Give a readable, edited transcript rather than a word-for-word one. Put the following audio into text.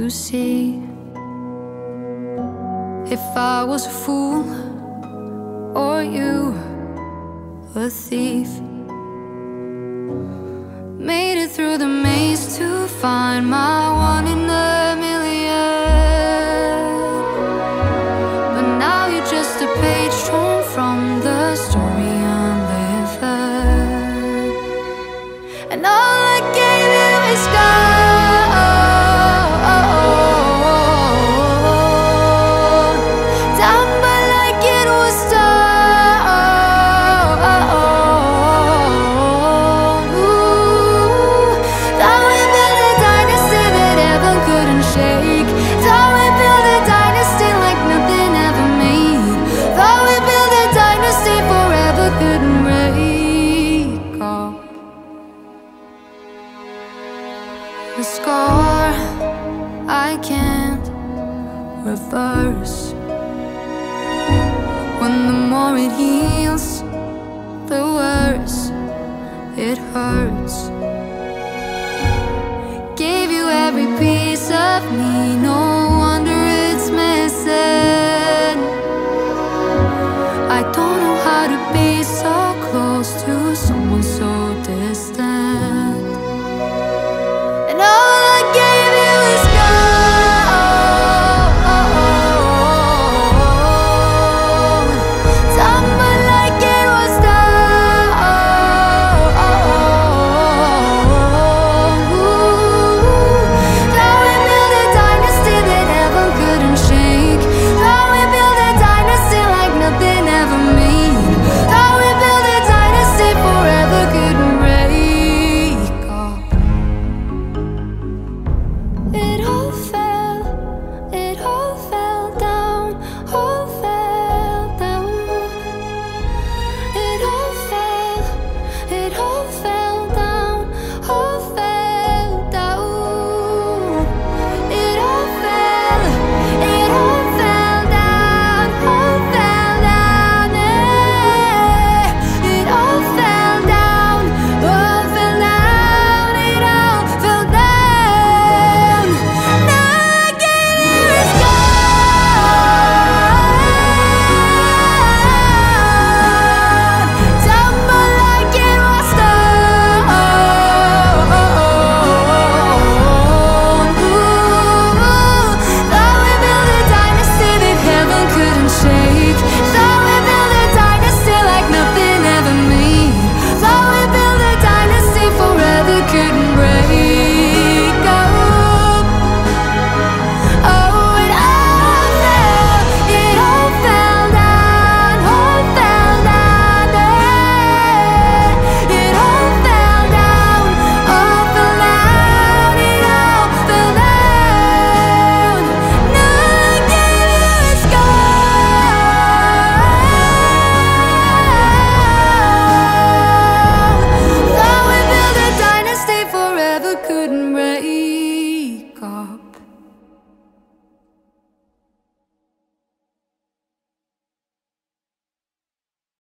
to see if I was a fool or you a thief. Made it through the maze to find my one in a million. But now you're just a page torn from the story I'm living. And all I gave you is God. The scar I can't reverse. When the more it heals, the worse it hurts. Gave you every piece of me, no